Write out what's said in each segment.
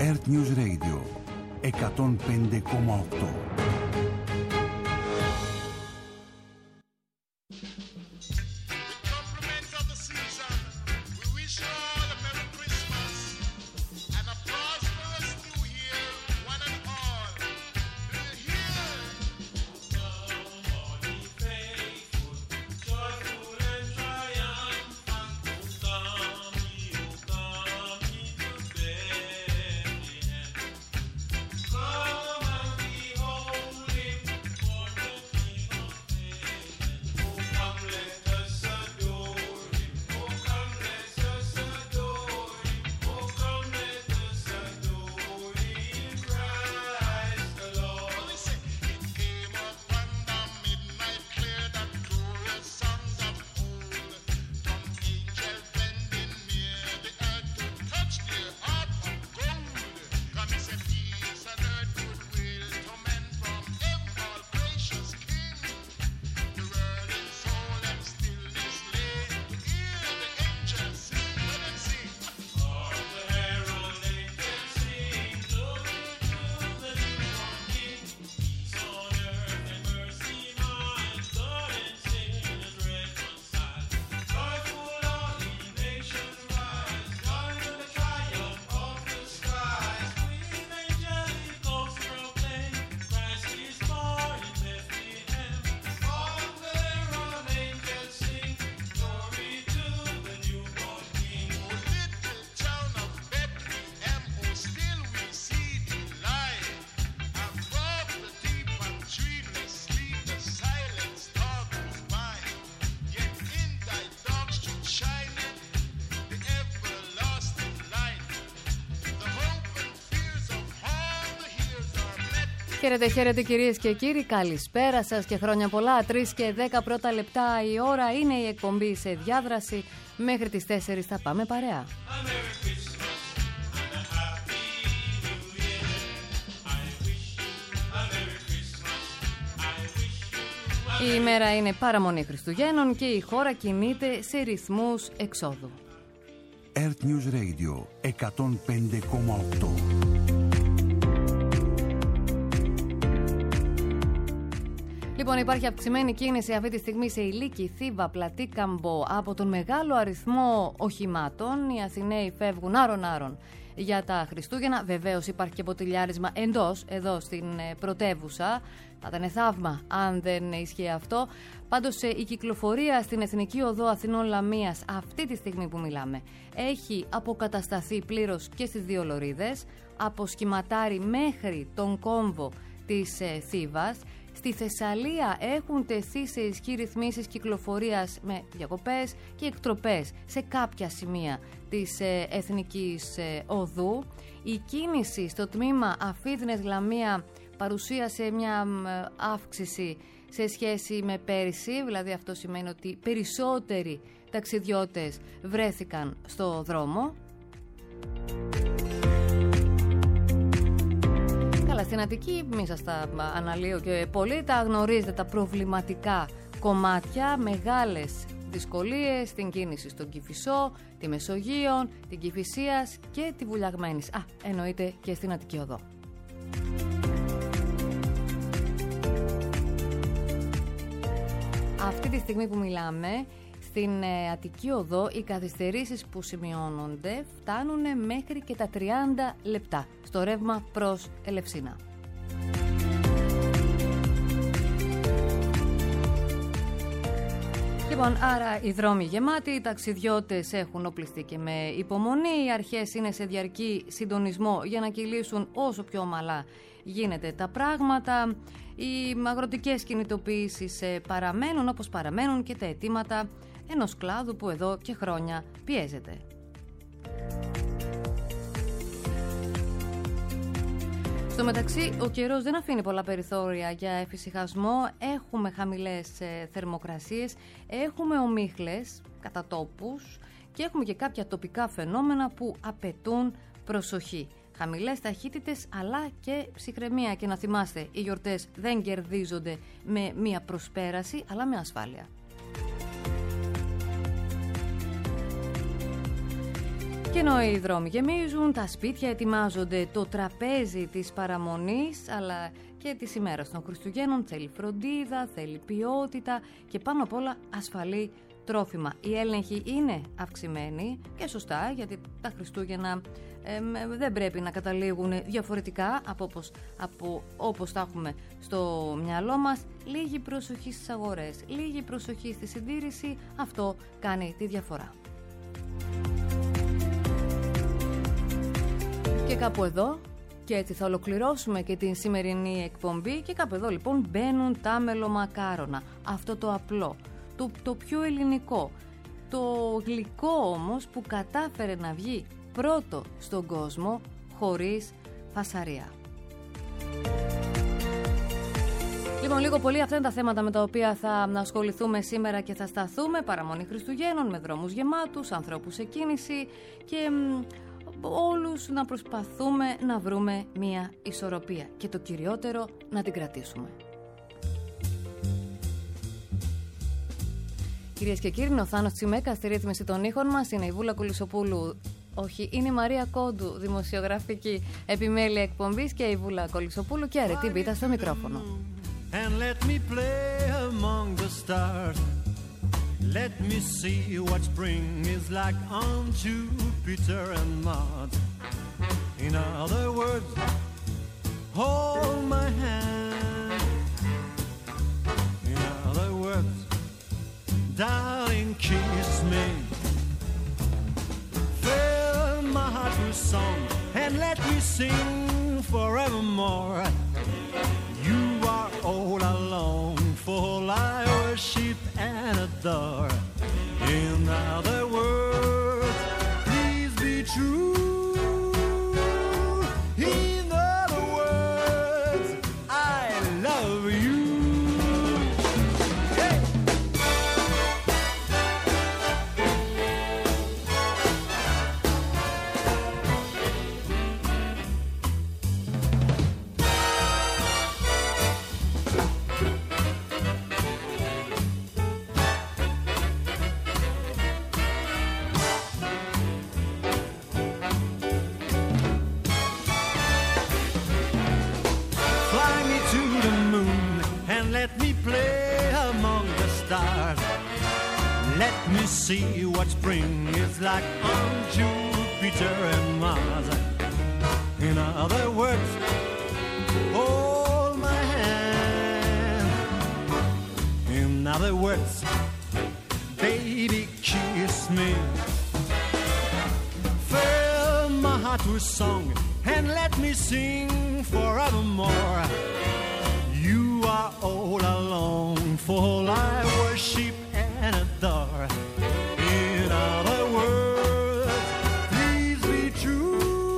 Earth News Radio 105,8. Χαίρετε, χαίρετε κυρίες και κύριοι, καλησπέρα σας και χρόνια πολλά. 3 και 10 πρώτα λεπτά η ώρα είναι η εκπομπή σε διάδραση. Μέχρι τις 4 θα πάμε παρέα. Η ημέρα είναι παραμονή Χριστουγέννων και η χώρα κινείται σε ρυθμούς εξόδου. Earth News Radio 105,8. Λοιπόν, υπάρχει αυξημένη κίνηση αυτή τη στιγμή σε Ηλίκη, Θήβα, Πλατή, Καμπό. Από τον μεγάλο αριθμό οχημάτων, οι Αθηναίοι φεύγουν άρον-άρον για τα Χριστούγεννα. Βεβαίως υπάρχει και ποτηλιάρισμα εντός, εδώ στην πρωτεύουσα. Θα ήταν θαύμα αν δεν ισχύει αυτό. Πάντως η κυκλοφορία στην Εθνική Οδό Αθηνών Λαμίας αυτή τη στιγμή που μιλάμε έχει αποκατασταθεί πλήρως και στις δύο λωρίδες. Από Σχηματάρι μέχρι τον κόμβο της Θήβας. Στη Θεσσαλία έχουν τεθεί σε ισχύ ρυθμίσεις κυκλοφορίας με διακοπές και εκτροπές σε κάποια σημεία της Εθνικής Οδού. Η κίνηση στο τμήμα Αφίδνες Λαμία παρουσίασε μια αύξηση σε σχέση με πέρυσι, δηλαδή αυτό σημαίνει ότι περισσότεροι ταξιδιώτες βρέθηκαν στο δρόμο. Καλά, στην Αττική μη σας τα αναλύω και πολύ, τα γνωρίζετε τα προβληματικά κομμάτια, μεγάλες δυσκολίες στην κίνηση στον Κηφισό, τη Μεσογείων, την Κηφισίας και τη Βουλιαγμένης. Εννοείται και στην Αττική Οδό. Αυτή τη στιγμή που μιλάμε, στην Αττική Οδό οι καθυστερήσεις που σημειώνονται φτάνουν μέχρι και τα 30 λεπτά στο ρεύμα προς Ελευσίνα. Λοιπόν, άρα οι δρόμοι γεμάτοι, οι ταξιδιώτες έχουν οπλιστεί και με υπομονή, οι αρχές είναι σε διαρκή συντονισμό για να κυλήσουν όσο πιο ομαλά γίνεται τα πράγματα. Οι αγροτικές κινητοποιήσεις παραμένουν, όπως παραμένουν και τα αιτήματα ενός κλάδου που εδώ και χρόνια πιέζεται. Στο μεταξύ, ο καιρός δεν αφήνει πολλά περιθώρια για εφησυχασμό. Έχουμε χαμηλές θερμοκρασίες, έχουμε ομίχλες κατά τόπους και έχουμε και κάποια τοπικά φαινόμενα που απαιτούν προσοχή. Χαμηλές ταχύτητες αλλά και ψυχραιμία. Και να θυμάστε, οι γιορτές δεν κερδίζονται με μία προσπέραση αλλά με ασφάλεια. Και ενώ οι δρόμοι γεμίζουν, τα σπίτια ετοιμάζονται, το τραπέζι της παραμονής αλλά και της ημέρας των Χριστουγέννων θέλει φροντίδα, θέλει ποιότητα και πάνω απ' όλα ασφαλή τρόφιμα. Οι έλεγχοι είναι αυξημένοι και σωστά, γιατί τα Χριστούγεννα δεν πρέπει να καταλήγουν διαφορετικά από όπως τα έχουμε στο μυαλό μας. Λίγη προσοχή στις αγορές, λίγη προσοχή στη συντήρηση, αυτό κάνει τη διαφορά. Και κάπου εδώ, και έτσι θα ολοκληρώσουμε και την σημερινή εκπομπή, και κάπου εδώ λοιπόν μπαίνουν τα μελομακάρονα. Αυτό το απλό, το πιο ελληνικό, το γλυκό όμως που κατάφερε να βγει πρώτο στον κόσμο χωρίς φασαρία. Λοιπόν, λίγο πολύ αυτά είναι τα θέματα με τα οποία θα ασχοληθούμε σήμερα και θα σταθούμε. Παραμονή Χριστουγέννων με δρόμους γεμάτους, ανθρώπους σε κίνηση και όλους να προσπαθούμε να βρούμε μία ισορροπία και το κυριότερο να την κρατήσουμε. Κυρίες και κύριοι, είναι ο Θάνος Τσιμέκα στη ρύθμιση των ήχων μας, είναι η Βούλα Κολυσοπούλου. Όχι, είναι η Μαρία Κόντου, δημοσιογραφική επιμέλεια εκπομπής, και η Βούλα Κολυσοπούλου και αρετή Μπίτα στο μικρόφωνο. And let me play among the stars. Let me see what spring is like on Jupiter and Mars. In other words, hold my hand. In other words, darling, kiss me. Fill my heart with song and let me sing forevermore. You are all I long for, I worship and adore. In other words, please be true. In other words, I love you. Hey! Let me play among the stars. Let me see what spring is like on Jupiter and Mars. In other words, hold my hand. In other words, baby, kiss me. Fill my heart with song and let me sing forevermore. You are all I long for, I worship and adore. In other words, please be true.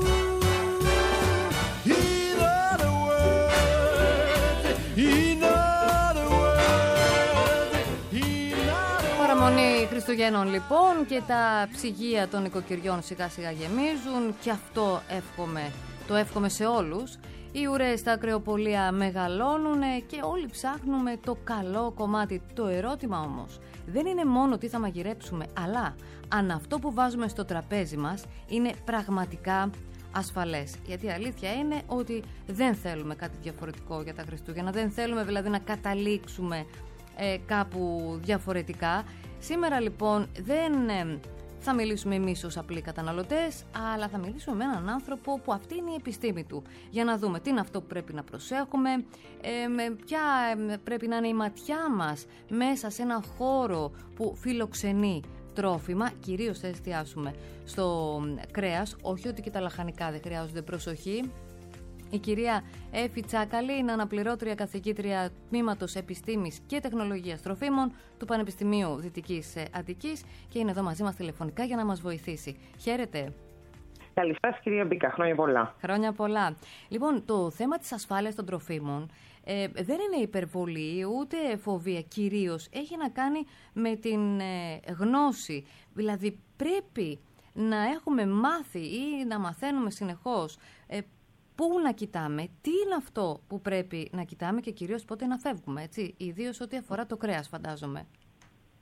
In other words, in other words, in other words. Παραμονή Χριστουγέννων λοιπόν, και τα ψυγεία των νοικοκυριών σιγά σιγά γεμίζουν, και αυτό το εύχομαι σε όλους. Οι ουρές στα ακρεοπολία μεγαλώνουν και όλοι ψάχνουμε το καλό κομμάτι. Το ερώτημα όμως δεν είναι μόνο τι θα μαγειρέψουμε, αλλά αν αυτό που βάζουμε στο τραπέζι μας είναι πραγματικά ασφαλές. Γιατί η αλήθεια είναι ότι δεν θέλουμε κάτι διαφορετικό για τα Χριστούγεννα, δεν θέλουμε δηλαδή να καταλήξουμε κάπου διαφορετικά. Σήμερα λοιπόν δεν θα μιλήσουμε εμείς ως απλοί καταναλωτές, αλλά θα μιλήσουμε με έναν άνθρωπο που αυτή είναι η επιστήμη του, για να δούμε τι είναι αυτό που πρέπει να προσέχουμε, ποια πρέπει να είναι η ματιά μας μέσα σε ένα χώρο που φιλοξενεί τρόφιμα. Κυρίως θα εστιάσουμε στο κρέας, όχι ότι και τα λαχανικά δεν χρειάζονται προσοχή. Η κυρία Έφη Τσάκαλη είναι αναπληρώτρια καθηγήτρια τμήματος Επιστήμης και Τεχνολογίας Τροφίμων του Πανεπιστημίου Δυτικής Αττικής και είναι εδώ μαζί μας τηλεφωνικά για να μας βοηθήσει. Χαίρετε. Καλησπέρα σας, κυρία Μπίκα. Χρόνια πολλά. Χρόνια πολλά. Λοιπόν, το θέμα της ασφάλειας των τροφίμων δεν είναι υπερβολή ούτε φοβία. Κυρίως έχει να κάνει με την γνώση. Δηλαδή πρέπει να έχουμε μάθει ή να μαθαίνουμε συνεχώς πού να κοιτάμε, τι είναι αυτό που πρέπει να κοιτάμε και κυρίως πότε να φεύγουμε, έτσι, ιδίως ό,τι αφορά το κρέας, φαντάζομαι.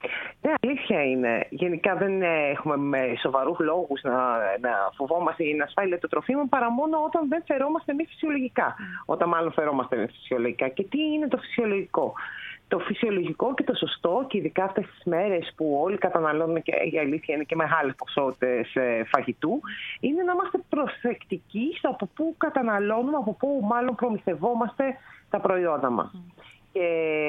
Ναι, αλήθεια είναι. Γενικά δεν έχουμε με σοβαρούς λόγους να φοβόμαστε για την ασφάλεια των τροφίμων παρά μόνο όταν δεν φερόμαστε εμείς φυσιολογικά. Όταν μάλλον φερόμαστε εμείς φυσιολογικά. Και τι είναι το φυσιολογικό? Το φυσιολογικό και το σωστό, και ειδικά αυτές τις μέρες που όλοι καταναλώνουμε, και η αλήθεια είναι και μεγάλες ποσότητες φαγητού, είναι να είμαστε προσεκτικοί στο από πού καταναλώνουμε, από πού μάλλον προμηθευόμαστε τα προϊόντα μας. Και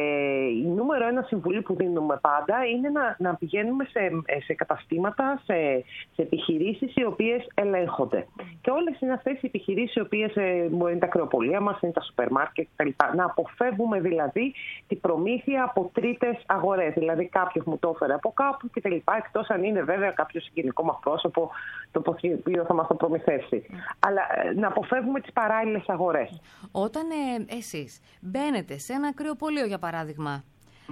η νούμερο ένα συμβουλή που δίνουμε πάντα είναι να πηγαίνουμε σε καταστήματα, σε επιχειρήσεις οι οποίες ελέγχονται. Και όλες είναι αυτές οι επιχειρήσεις οι οποίες μπορεί είναι τα κρεοπολία μας, είναι τα σούπερ μάρκετ κτλ. Να αποφεύγουμε δηλαδή την προμήθεια από τρίτες αγορές. Δηλαδή κάποιος μου το έφερε από κάπου κτλ. Εκτός αν είναι βέβαια κάποιο συγγενικό μας πρόσωπο το οποίο θα μας το προμηθεύσει. Αλλά να αποφεύγουμε τις παράλληλες αγορές. Όταν εσείς μπαίνετε σε ένα κρεοπολείο, για παράδειγμα,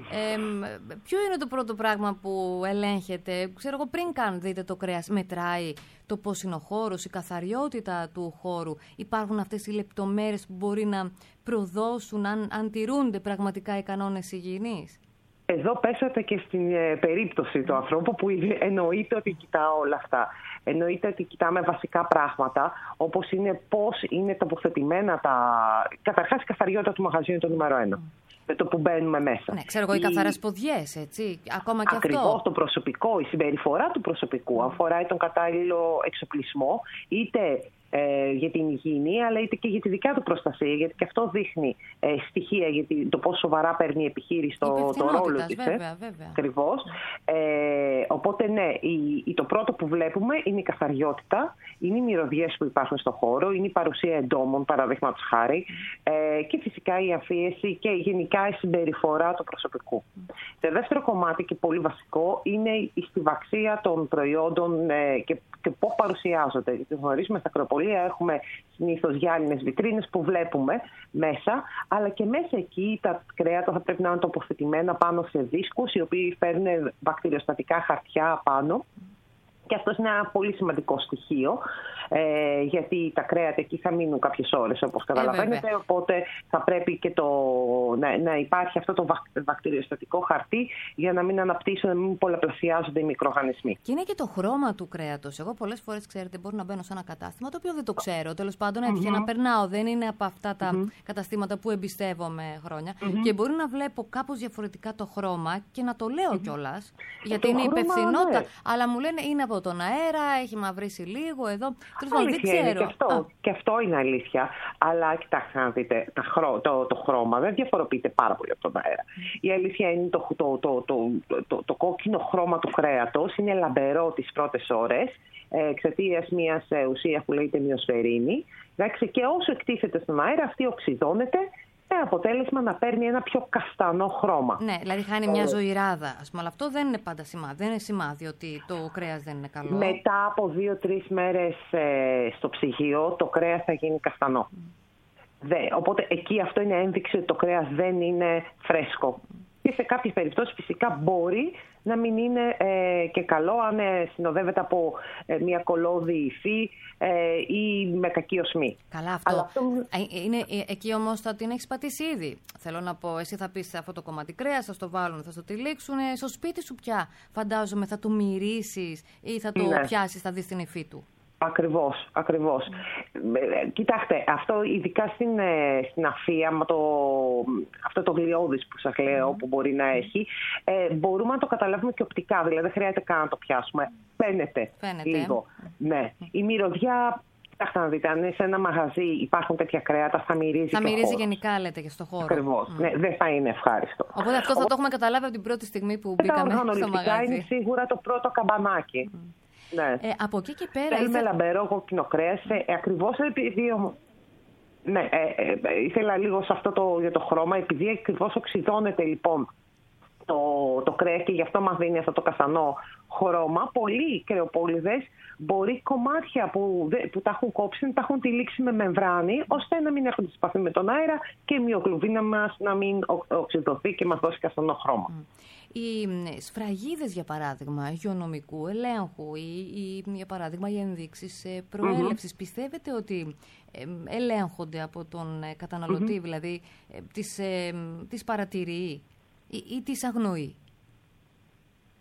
ποιο είναι το πρώτο πράγμα που ελέγχετε? Ξέρω εγώ, πριν καν δείτε το κρέας, μετράει το πώς είναι ο χώρος, η καθαριότητα του χώρου? Υπάρχουν αυτές οι λεπτομέρειες που μπορεί να προδώσουν αν τηρούνται πραγματικά οι κανόνες υγιεινής? Εδώ πέσατε και στην περίπτωση του ανθρώπου που εννοείται ότι κοιτά όλα αυτά. Εννοείται ότι κοιτάμε βασικά πράγματα, όπως είναι πώς είναι τοποθετημένα καταρχάς η καθαριότητα του μαγαζιού είναι το νούμερο 1. Με το που μπαίνουμε μέσα. Ναι, ξέρω εγώ, οι καθαρές ποδιές, έτσι, ακόμα και ακριβώς, αυτό. Το προσωπικό, η συμπεριφορά του προσωπικού, αν φοράει τον κατάλληλο εξοπλισμό, είτε για την υγιεινή, αλλά είτε και για τη δικιά του προστασία, γιατί και αυτό δείχνει στοιχεία για το πόσο σοβαρά παίρνει η επιχείρηση το ρόλο της. Βέβαια. Ακριβώς. Οπότε ναι, το πρώτο που βλέπουμε είναι η καθαριότητα, είναι οι μυρωδιές που υπάρχουν στον χώρο, είναι η παρουσία εντόμων, παραδείγματος χάρη, και φυσικά η αφίεση και γενικά η συμπεριφορά του προσωπικού. Το δεύτερο κομμάτι και πολύ βασικό είναι η στιβαξία των προϊόντων και πώς παρουσιάζονται. Γιατί γνωρίζουμε στα κρεοπολία έχουμε συνήθως γυάλινες βιτρίνες που βλέπουμε μέσα, αλλά και μέσα εκεί τα κρέατα θα πρέπει να είναι τοποθετημένα πάνω σε δίσκους, οι οποίοι φέρνουν βακτηριοστατικά χαρτιά πάνω. Και αυτό είναι ένα πολύ σημαντικό στοιχείο, γιατί τα κρέατα εκεί θα μείνουν κάποιες ώρες, όπως καταλαβαίνετε. Οπότε θα πρέπει και να υπάρχει αυτό το βακτηριοστατικό χαρτί για να μην αναπτύσσουν, να μην πολλαπλασιάζονται οι μικροοργανισμοί. Και είναι και το χρώμα του κρέατος. Εγώ πολλές φορές, ξέρετε, μπορώ να μπαίνω σε ένα κατάστημα το οποίο δεν το ξέρω. Τέλος πάντων, έτυχε να περνάω. Δεν είναι από αυτά τα καταστήματα που εμπιστεύομαι χρόνια. Και μπορεί να βλέπω κάπως διαφορετικά το χρώμα και να το λέω κιόλας. Γιατί είναι υπευθυνότητα. Ναι. Αλλά μου λένε είναι από τον αέρα, έχει μαυρίσει λίγο εδώ. Δεν ξέρω. Και αυτό είναι αλήθεια. Αλλά κοιτάξτε να δείτε, το χρώμα δεν διαφοροποιείται πάρα πολύ από τον αέρα. Η αλήθεια είναι το κόκκινο χρώμα του κρέατος είναι λαμπερό τις πρώτες ώρες εξαιτίας μιας ουσίας που λέγεται μυοσφαιρίνη. Και όσο εκτίθεται στον αέρα, αυτή οξυδώνεται, με αποτέλεσμα να παίρνει ένα πιο καστανό χρώμα. Ναι, δηλαδή χάνει μια ζωηράδα, ας πούμε, αλλά αυτό δεν είναι πάντα σημάδι. Δεν είναι σημάδι ότι το κρέας δεν είναι καλό. Μετά από 2-3 μέρες στο ψυγείο, το κρέας θα γίνει καστανό. Οπότε εκεί αυτό είναι ένδειξη ότι το κρέας δεν είναι φρέσκο. Και σε κάποιες περιπτώσεις φυσικά μπορεί να μην είναι και καλό αν συνοδεύεται από μια κολώδη υφή ή με κακή οσμή. Καλά αυτό. Είναι, εκεί όμως θα την έχεις πατήσει ήδη. Θέλω να πω, εσύ θα πεις αυτό το κομμάτι κρέας, θα στο βάλουν, θα στο τυλίξουν. Στο σπίτι σου πια φαντάζομαι θα το μυρίσεις ή θα το πιάσεις, θα δεις την υφή του. Ακριβώς. Κοιτάξτε, αυτό ειδικά στην αφία, με αυτό το γλιώδης που σας λέω που μπορεί να έχει, μπορούμε να το καταλάβουμε και οπτικά, δηλαδή δεν χρειάζεται καν να το πιάσουμε. Φαίνεται. Λίγο. Ναι. Η μυρωδιά, κοιτάξτε να δείτε, αν σε ένα μαγαζί υπάρχουν τέτοια κρέατα, θα μυρίζει. Θα μυρίζει γενικά, λέτε, και στο χώρο. Ακριβώς. Ναι, δεν θα είναι ευχάριστο. Οπότε αυτό θα το έχουμε καταλάβει από την πρώτη στιγμή που μπήκαμε στο μαγαζί. Είναι σίγουρα το πρώτο καμπανάκι. Ναι. Από εκεί και πέρα. Θέλουμε λαμπερό κόκκινο κρέας, ακριβώς επειδή. Ναι, ήθελα λίγο σε αυτό για το χρώμα, επειδή ακριβώς οξυδώνεται λοιπόν το κρέας και γι' αυτό μας δίνει αυτό το καστανό χρώμα. Πολλοί κρεοπόληδες μπορεί κομμάτια που τα έχουν κόψει να τα έχουν τυλίξει με μεμβράνη, ώστε να μην έχουν επαφή με τον αέρα και η μυογλουβίνα μας να μην οξυδωθεί και μας δώσει καστανό χρώμα. Οι σφραγίδες, για παράδειγμα, υγειονομικού ελέγχου ή για παράδειγμα οι ενδείξεις προέλευσης, πιστεύετε ότι ελέγχονται από τον καταναλωτή, δηλαδή τις παρατηρεί ή τις αγνοεί?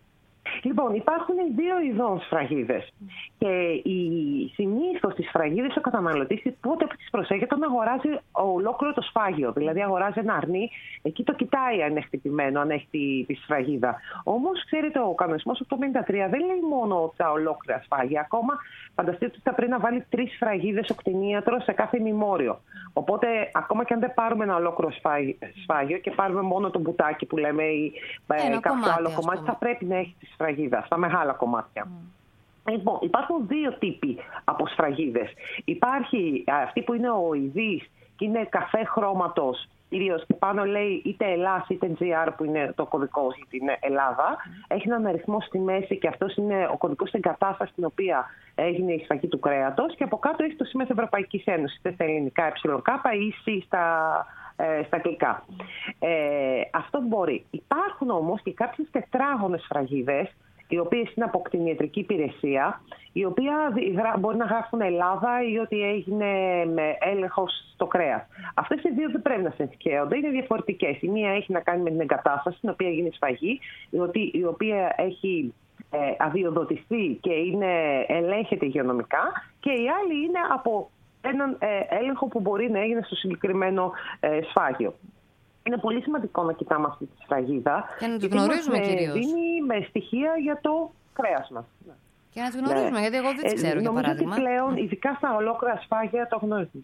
Λοιπόν, υπάρχουν δύο ειδών σφραγίδες. Και συνήθως τις σφραγίδες ο καταναλωτής πότε τις προσέχει όταν αγοράζει ολόκληρο το σφάγιο. Δηλαδή αγοράζει ένα αρνί, εκεί το κοιτάει αν είναι χτυπημένο, αν έχει τη σφραγίδα. Όμως, ξέρετε, ο κανονισμός 853 δεν λέει μόνο τα ολόκληρα σφάγια. Ακόμα φανταστείτε ότι θα πρέπει να βάλει 3 σφραγίδες ο κτηνίατρος σε κάθε μημόριο. Οπότε, ακόμα και αν δεν πάρουμε ένα ολόκληρο σφάγιο και πάρουμε μόνο το μπουτάκι που λέμε ή κάποιο άλλο κομμάτι, θα πρέπει να έχει τη σφραγίδα στα μεγάλα κομμάτια. Λοιπόν, υπάρχουν δύο τύποι από σφραγίδες. Υπάρχει αυτή που είναι ο ειδής και είναι καφέ χρώματος, κυρίως και πάνω λέει είτε Ελλάς είτε GR που είναι το κωδικός για την Ελλάδα. Έχει έναν αριθμό στη μέση και αυτός είναι ο κωδικός στην κατάσταση στην οποία έγινε η σφαγή του κρέατος και από κάτω έχει το σήμα της Ευρωπαϊκής Ένωσης, είτε στα ελληνικά ΕΚ ή C στα αγγλικά. Αυτό μπορεί. Υπάρχουν όμως και κάποιες τετράγωνες σφραγίδες, οι οποίες είναι από κτηνιατρική υπηρεσία, οι οποίες μπορεί να γράφουν Ελλάδα ή ότι έγινε με έλεγχος στο κρέας. Αυτές οι δύο δεν πρέπει να συγχέονται, είναι διαφορετικές. Η μία έχει να κάνει με την εγκατάσταση, στην οποία γίνει σφαγή, η οποία έχει αδειοδοτηθεί και ελέγχεται υγειονομικά, και η άλλη είναι από έναν έλεγχο που μπορεί να έγινε στο συγκεκριμένο σφάγιο. Είναι πολύ σημαντικό να κοιτάμε αυτή τη σφραγίδα. Και να τη γνωρίζουμε κυρίως. Δίνει με στοιχεία για το κρέας μας. Και να τη γνωρίζουμε, γιατί εγώ δεν τη ξέρω, για παράδειγμα. Νομίζω ότι πλέον, ειδικά στα ολόκληρα σφάγια, το γνωρίζουμε.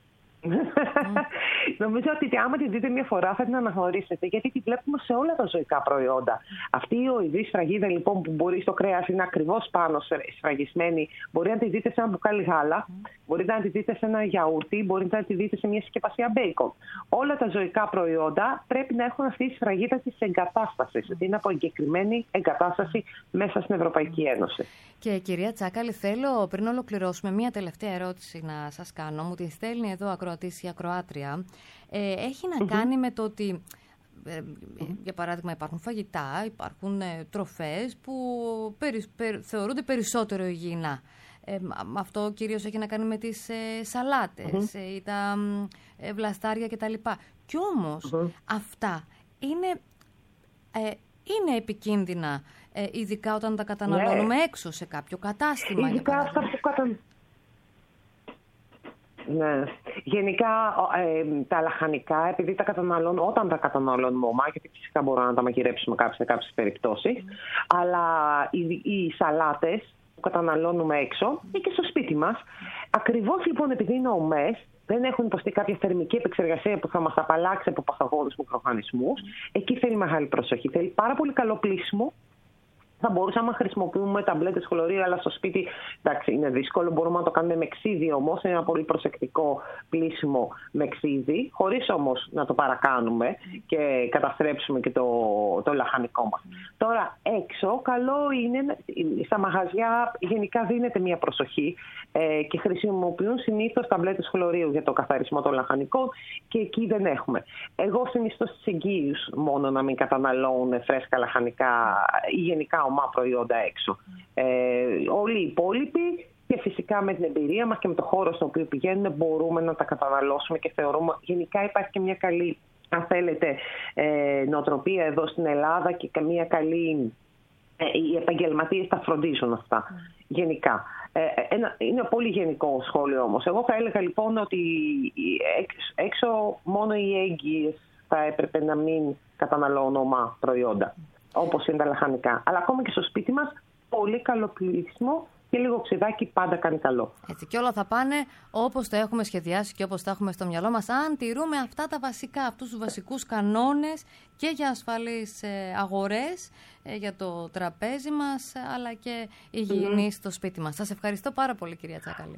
Νομίζω ότι άμα τη δείτε μια φορά θα την αναγνωρίσετε, γιατί τη βλέπουμε σε όλα τα ζωικά προϊόντα. Αυτή η οηδή σφραγίδα λοιπόν που μπορεί στο κρέας είναι ακριβώς πάνω σφραγισμένη, μπορεί να τη δείτε σε ένα μπουκάλι γάλα, μπορείτε να τη δείτε σε ένα γιαούρτι, μπορείτε να τη δείτε σε μια συσκευασία μπέικον. Όλα τα ζωικά προϊόντα πρέπει να έχουν αυτή τη σφραγίδα της εγκατάστασης, ότι είναι από εγκεκριμένη εγκατάσταση μέσα στην Ευρωπαϊκή Ένωση. Και κυρία Τσάκαλη, θέλω πριν ολοκληρώσουμε μία τελευταία ερώτηση να σας κάνω. Μου την στέλνει εδώ ακροατής ή ακροάτρια. Έχει να κάνει με το ότι, για παράδειγμα, υπάρχουν φαγητά, υπάρχουν τροφές που θεωρούνται περισσότερο υγιεινά. Αυτό κυρίως έχει να κάνει με τις σαλάτες ή τα βλαστάρια κτλ. Κι όμως αυτά είναι επικίνδυνα, ειδικά όταν τα καταναλώνουμε έξω σε κάποιο κατάστημα. Ειδικά αυτά που Ναι. Γενικά τα λαχανικά, επειδή όταν τα καταναλώνουμε ομά, γιατί φυσικά μπορούμε να τα μαγειρέψουμε σε κάποιες περιπτώσεις, αλλά οι σαλάτες που καταναλώνουμε έξω ή και στο σπίτι μας, ακριβώς λοιπόν επειδή είναι ομές, δεν έχουν υποστεί κάποια θερμική επεξεργασία που θα μας απαλλάξει από παθογόνους μικροοργανισμούς, εκεί θέλει μεγάλη προσοχή. Θέλει πάρα πολύ καλό πλύσιμο. Θα μπορούσαμε να χρησιμοποιούμε ταμπλέτες χλωρίου, αλλά στο σπίτι εντάξει, είναι δύσκολο. Μπορούμε να το κάνουμε με ξύδι όμως. Είναι ένα πολύ προσεκτικό πλύσιμο με ξύδι, χωρίς όμως να το παρακάνουμε και καταστρέψουμε και το λαχανικό μας. Τώρα, έξω, καλό είναι, στα μαγαζιά γενικά δίνεται μια προσοχή και χρησιμοποιούν συνήθως ταμπλέτες χλωρίου για το καθαρισμό των λαχανικών και εκεί δεν έχουμε. Εγώ συνιστώ στις εγγύους μόνο να μην καταναλώνουν φρέσκα λαχανικά ή γενικά ομά προϊόντα έξω. Όλοι οι υπόλοιποι και φυσικά με την εμπειρία μας και με το χώρο στον οποίο πηγαίνουμε μπορούμε να τα καταναλώσουμε και θεωρούμε γενικά υπάρχει και μια καλή, αν θέλετε, νοοτροπία εδώ στην Ελλάδα και μια καλή, οι επαγγελματίες τα φροντίζουν αυτά γενικά. Είναι πολύ γενικό σχόλιο όμως. Εγώ θα έλεγα λοιπόν ότι έξω μόνο οι έγκυες θα έπρεπε να μην καταναλώνουν ομά προϊόντα, όπως είναι τα λαχανικά. Αλλά ακόμα και στο σπίτι μας, πολύ καλό πλύσιμο και λίγο ξεδάκι πάντα κάνει καλό. Έτσι, και όλα θα πάνε όπως τα έχουμε σχεδιάσει και όπως τα έχουμε στο μυαλό μας, αν τηρούμε αυτά τα βασικά, αυτούς τους βασικούς κανόνες και για ασφαλείς αγορές, για το τραπέζι μας, αλλά και υγιεινή στο σπίτι μας. Σας ευχαριστώ πάρα πολύ, κυρία Τσάκαλη.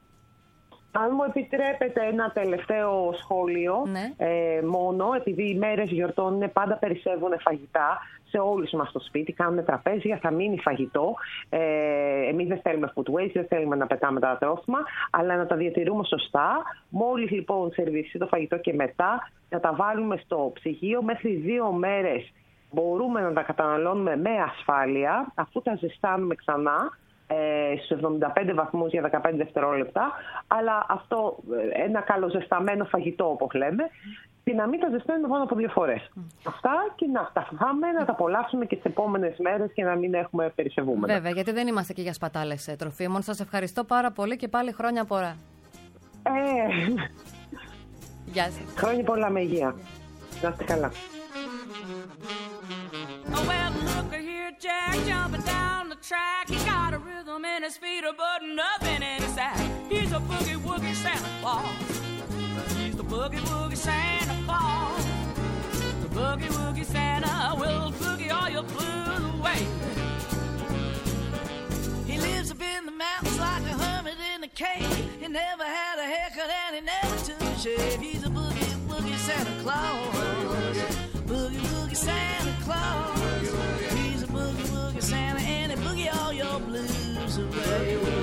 Αν μου επιτρέπετε ένα τελευταίο σχόλιο, ναι. Μόνο επειδή οι μέρες γιορτών πάντα περισσεύουν φαγητά σε όλους μας στο σπίτι, κάνουμε τραπέζια, θα μείνει φαγητό. Εμείς δεν θέλουμε food waste, δεν θέλουμε να πετάμε τα τρόφιμα, αλλά να τα διατηρούμε σωστά. Μόλις λοιπόν σερβιριστεί το φαγητό και μετά να τα βάλουμε στο ψυγείο μέχρι 2 μέρες. Μπορούμε να τα καταναλώνουμε με ασφάλεια, αφού τα ζεστάνουμε ξανά. στους 75 βαθμούς για 15 δευτερόλεπτα, αλλά αυτό ένα καλοζεσταμένο φαγητό, όπως λέμε, και να μην τα ζεσταίνουμε πάνω από 2 φορές. Αυτά, και να τα φάμε, να τα απολαύσουμε και τις επόμενες μέρες και να μην έχουμε περισσευούμενα. Βέβαια, γιατί δεν είμαστε και για σπατάλες τροφίμων. Σας ευχαριστώ πάρα πολύ και πάλι χρόνια πολλά. Γεια σας. Χρόνια πολλά, με υγεία. Να είστε καλά. Well, look here, Jack, jumping down the track. He got a rhythm in his feet, but nothing in his sack. He's a boogie-woogie Santa Claus. He's the boogie-woogie Santa Claus. The boogie-woogie Santa will boogie all your blues away. He lives up in the mountains like a hermit in a cave. He never had a haircut and he never took a shave. He's a boogie-woogie Santa Claus. Boogie-woogie Santa Claus. He's a boogie-woogie Santa and he boogie all your blues away.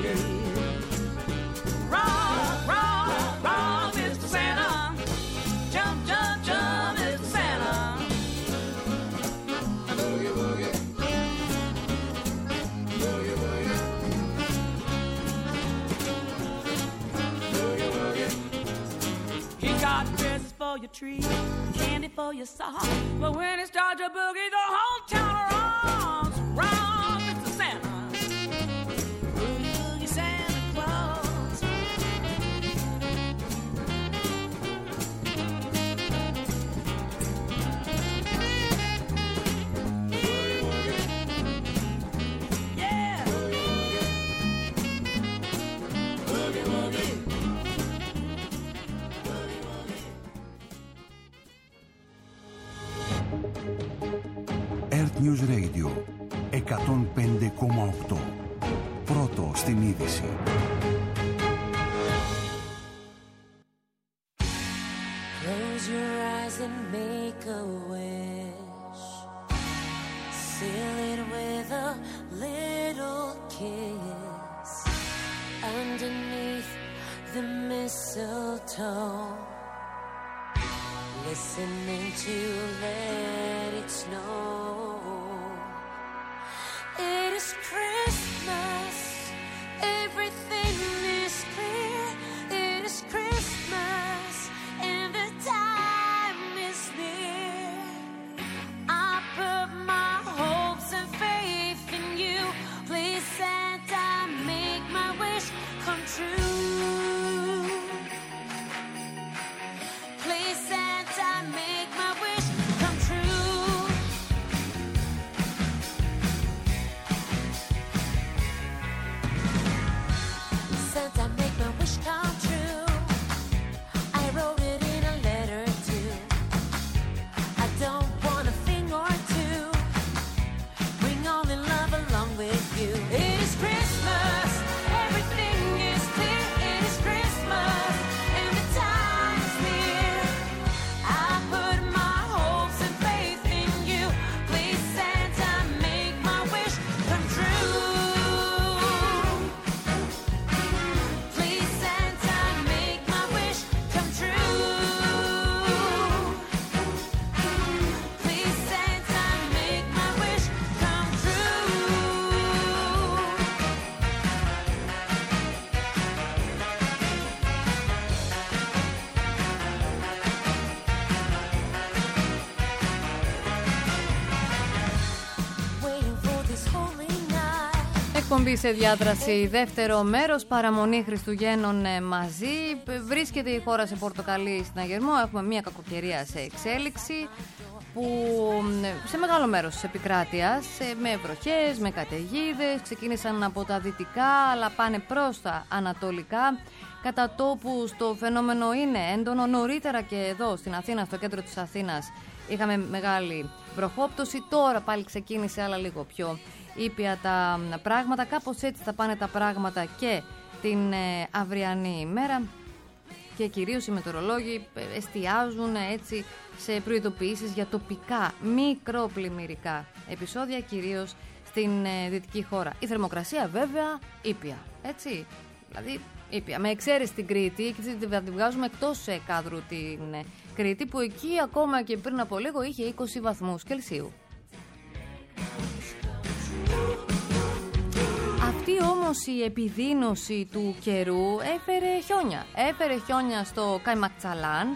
Rock, rock, rock, Mr. Santa. Jump, jump, jump, Mr. Santa. Boogie-woogie. Boogie-woogie. Boogie-woogie. He got presents for your tree, candy for your sock. But when it starts to boogie, the whole town runs. Round, Mr. Santa. Boogie, boogie, Santa Claus. Yeah. Boogie, boogie. Earth News Radio 105,8. Πρώτο στην είδηση. Close your eyes and make a wish. Seal it with a little kiss. Underneath the mistletoe, listening to let it snow. It is Christmas, everything is clear. It is Christmas, and the time is near. I put my hopes and faith in you. Please, Santa, make my wish come true. Please, Santa, make my wish come true. Santa, make my wish come true. I wrote it in a letter too. I don't want a thing or two. Bring all the love along with you. It is Christmas, everything is clear. It is Christmas, and the time is near. I put my hopes and faith in you. Please, Santa, make my wish come true. Please, Santa, make my wish come true. Please, Santa, make my wish come true. Waiting for this holy night. Εκπομπή σε διάδραση, δεύτερο μέρος, παραμονή Χριστουγέννων μαζί. Βρίσκεται η χώρα σε πορτοκαλί στην Αγερμό. Έχουμε μια κακοκαιρία σε εξέλιξη που σε μεγάλο μέρος της επικράτειας, με βροχές, με καταιγίδες, ξεκίνησαν από τα δυτικά αλλά πάνε προς τα ανατολικά. Κατά τόπους το φαινόμενο είναι έντονο. Νωρίτερα και εδώ στην Αθήνα, στο κέντρο της Αθήνας, είχαμε μεγάλη βροχόπτωση. Τώρα πάλι ξεκίνησε, αλλά λίγο πιο ήπια τα πράγματα. Κάπως έτσι θα πάνε τα πράγματα και την αυριανή ημέρα. Και κυρίως οι μετεωρολόγοι εστιάζουν έτσι σε προειδοποιήσεις για τοπικά μικροπλημμυρικά επεισόδια, κυρίως στην δυτική χώρα. Η θερμοκρασία βέβαια ήπια, έτσι, δηλαδή ήπια. Με εξαίρεση την Κρήτη, και θα τη βγάζουμε εκτός κάδρου την Κρήτη, που εκεί ακόμα και πριν από λίγο είχε 20 βαθμούς Κελσίου. Αυτή όμως όμως η επιδείνωση του καιρού έφερε χιόνια. Έφερε χιόνια στο Καϊμακτσαλάν,